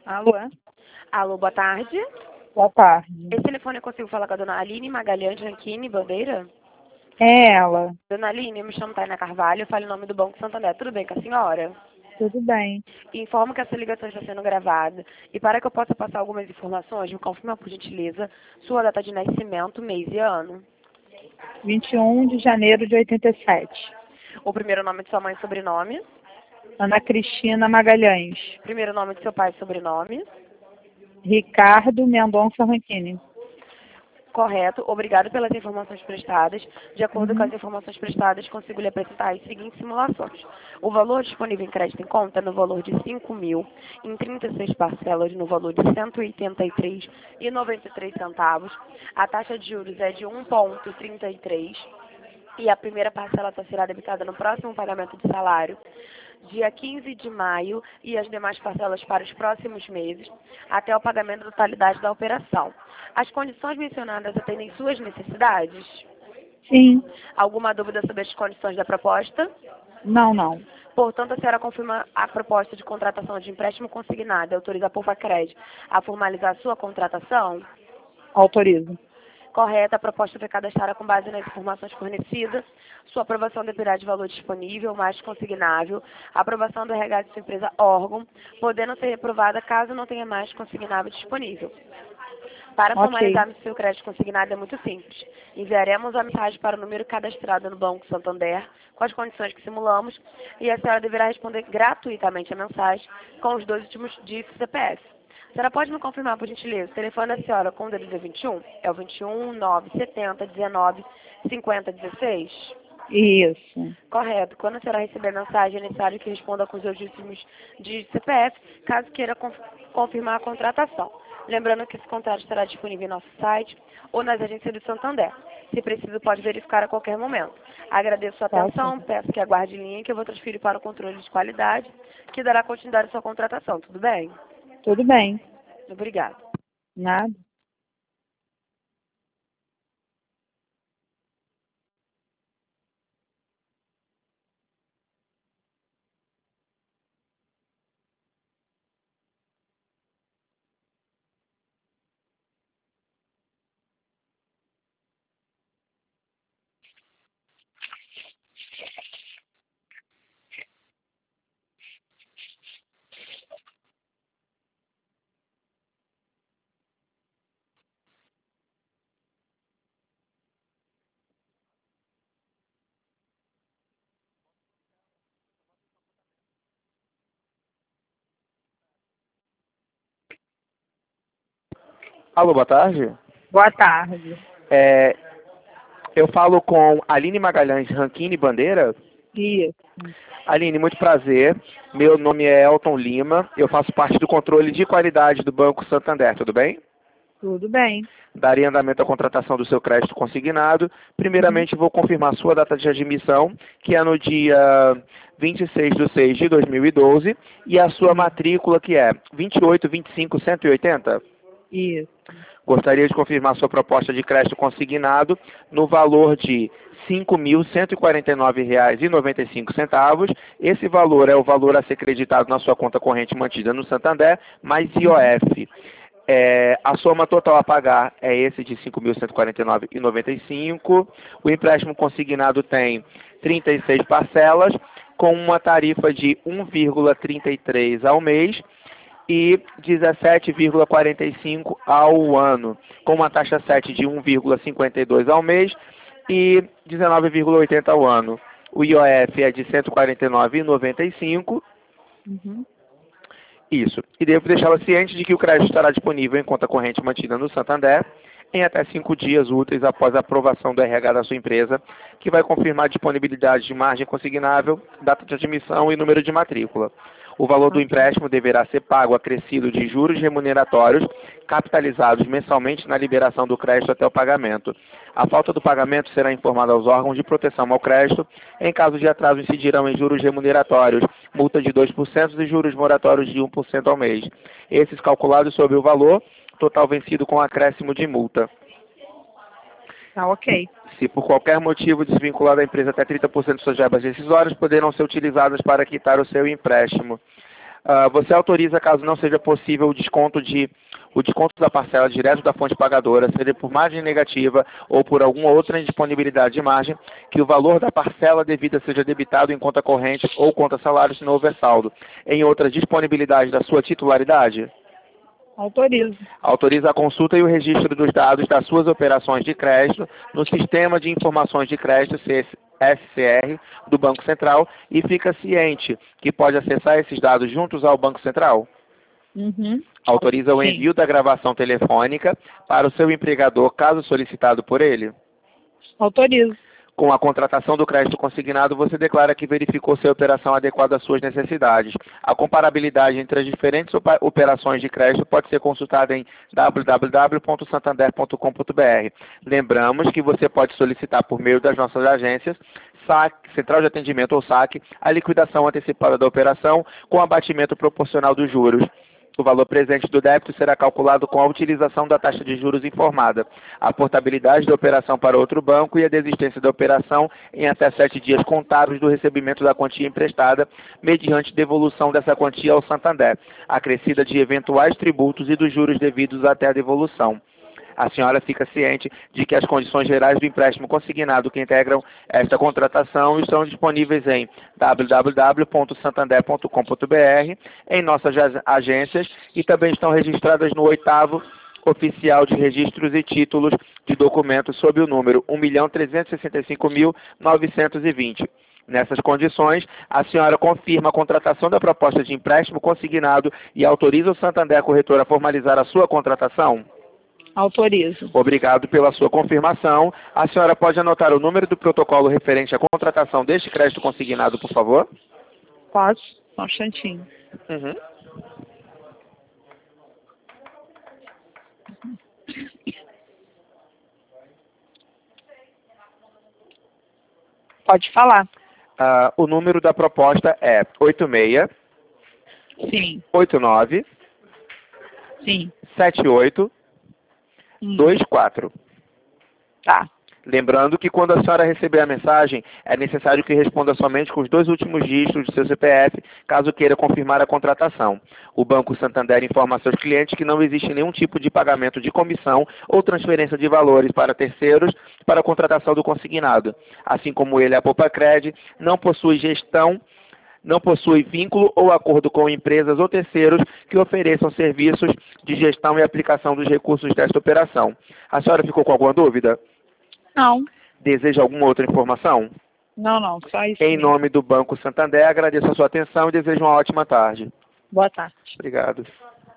Alô? Alô, boa tarde. Boa tarde. Esse telefone eu consigo falar com a dona Aline Magalhães Ranquini Bandeira? É ela. Dona Aline, eu me chamo Taina Carvalho, eu falo em nome do Banco Santander. Tudo bem com a senhora? Tudo bem. Informo que essa ligação está sendo gravada e para que eu possa passar algumas informações, me confirma, por gentileza, sua data de nascimento, mês e ano. 21 de janeiro de 87. O primeiro nome de sua mãe e sobrenome. Ana Cristina Magalhães. Primeiro nome de seu pai e sobrenome. Ricardo Mendonça Ranquini. Correto. Obrigado pelas informações prestadas. De acordo com as informações prestadas, consigo lhe apresentar as seguintes simulações. O valor disponível em crédito em conta é no valor de 5.000, em 36 parcelas, no valor de 183,93 centavos. A taxa de juros é de 1,33 e a primeira parcela só será debitada no próximo pagamento de salário, dia 15 de maio, e as demais parcelas para os próximos meses, até o pagamento da totalidade da operação. As condições mencionadas atendem suas necessidades? Sim. Alguma dúvida sobre as condições da proposta? Não. Portanto, a senhora confirma a proposta de contratação de empréstimo consignado e autoriza a Porfacred a formalizar sua contratação? Autorizo. Correta, a proposta foi cadastrada com base nas informações fornecidas. Sua aprovação dependerá de valor disponível, mais consignável. A aprovação do RH de sua empresa órgão, podendo ser reprovada caso não tenha mais consignável disponível. Para formalizarmos seu crédito consignado é muito simples. Enviaremos a mensagem para o número cadastrado no Banco Santander, com as condições que simulamos, e a senhora deverá responder gratuitamente a mensagem com os 2 últimos dígitos do CPF. A senhora pode me confirmar, por gentileza, o telefone da senhora com o DDD 21? É o 21 970 19 50 16? Isso. Correto. Quando a senhora receber a mensagem, é necessário que responda com os 2 últimos dígitos do CPF, caso queira confirmar a contratação. Lembrando que esse contrato estará disponível em nosso site ou nas agências do Santander. Se preciso, pode verificar a qualquer momento. Agradeço sua atenção, peço que aguarde em linha que eu vou transferir para o controle de qualidade, que dará continuidade à sua contratação. Tudo bem? Tudo bem. Obrigada. Nada. Alô, boa tarde. Boa tarde. Eu falo com Aline Magalhães Ranquini Bandeira. Isso. Aline, muito prazer. Meu nome é Elton Lima. Eu faço parte do controle de qualidade do Banco Santander, tudo bem? Tudo bem. Darei andamento à contratação do seu crédito consignado. Primeiramente, vou confirmar sua data de admissão, que é no dia 26 de 6 de 2012, e a sua matrícula, que é 2825180. Isso. Gostaria de confirmar sua proposta de crédito consignado no valor de R$ 5.149,95. Esse valor é o valor a ser creditado na sua conta corrente mantida no Santander, mais IOF. A soma total a pagar é esse de R$ 5.149,95. O empréstimo consignado tem 36 parcelas, com uma tarifa de 1,33 ao mês e 17,45 ao ano, com uma taxa 7 de 1,52 ao mês e 19,80 ao ano. O IOF é de 149,95. Isso. E devo deixá-la ciente de que o crédito estará disponível em conta corrente mantida no Santander em até 5 dias úteis após a aprovação do RH da sua empresa, que vai confirmar a disponibilidade de margem consignável, data de admissão e número de matrícula. O valor do empréstimo deverá ser pago acrescido de juros remuneratórios, capitalizados mensalmente na liberação do crédito até o pagamento. A falta do pagamento será informada aos órgãos de proteção ao crédito. Em caso de atraso, incidirão em juros remuneratórios, multa de 2% e juros moratórios de 1% ao mês. Esses calculados sobre o valor total vencido com acréscimo de multa. Tá ok. Se por qualquer motivo desvincular da empresa, até 30% de suas verbas decisórias poderão ser utilizadas para quitar o seu empréstimo. Você autoriza, caso não seja possível, o desconto da parcela direto da fonte pagadora, seja por margem negativa ou por alguma outra indisponibilidade de margem, que o valor da parcela devida seja debitado em conta corrente ou conta salário se não houver saldo. Em outra disponibilidade da sua titularidade? Autorizo. Autoriza a consulta e o registro dos dados das suas operações de crédito no Sistema de Informações de Crédito, SCR, do Banco Central, e fica ciente que pode acessar esses dados juntos ao Banco Central? Uhum. Autoriza o Sim. envio da gravação telefônica para o seu empregador, caso solicitado por ele? Autorizo. Com a contratação do crédito consignado, você declara que verificou se a operação adequada às suas necessidades. A comparabilidade entre as diferentes operações de crédito pode ser consultada em www.santander.com.br. Lembramos que você pode solicitar por meio das nossas agências, SAC, Central de Atendimento ou SAC, a liquidação antecipada da operação com abatimento proporcional dos juros. O valor presente do débito será calculado com a utilização da taxa de juros informada, a portabilidade da operação para outro banco e a desistência da operação em até 7 dias contados do recebimento da quantia emprestada, mediante devolução dessa quantia ao Santander, acrescida de eventuais tributos e dos juros devidos até a devolução. A senhora fica ciente de que as condições gerais do empréstimo consignado que integram esta contratação estão disponíveis em www.santander.com.br, em nossas agências, e também estão registradas no 8º Oficial de Registros e Títulos de Documentos sob o número 1.365.920. Nessas condições, a senhora confirma a contratação da proposta de empréstimo consignado e autoriza o Santander Corretor a formalizar a sua contratação? Autorizo. Obrigado pela sua confirmação. A senhora pode anotar o número do protocolo referente à contratação deste crédito consignado, por favor? Posso? Só um instantinho. Uhum. Pode falar. O número da proposta é 86 Sim. 89 Sim. 78 24. Tá. Lembrando que quando a senhora receber a mensagem, é necessário que responda somente com os 2 últimos dígitos do seu CPF, caso queira confirmar a contratação. O Banco Santander informa a seus clientes que não existe nenhum tipo de pagamento de comissão ou transferência de valores para terceiros para a contratação do consignado. Assim como ele, a Poupa-Cred, não possui vínculo ou acordo com empresas ou terceiros que ofereçam serviços de gestão e aplicação dos recursos desta operação. A senhora ficou com alguma dúvida? Não. Deseja alguma outra informação? Não, só isso. Em mesmo. nome do Banco Santander, agradeço a sua atenção e desejo uma ótima tarde. Boa tarde. Obrigado.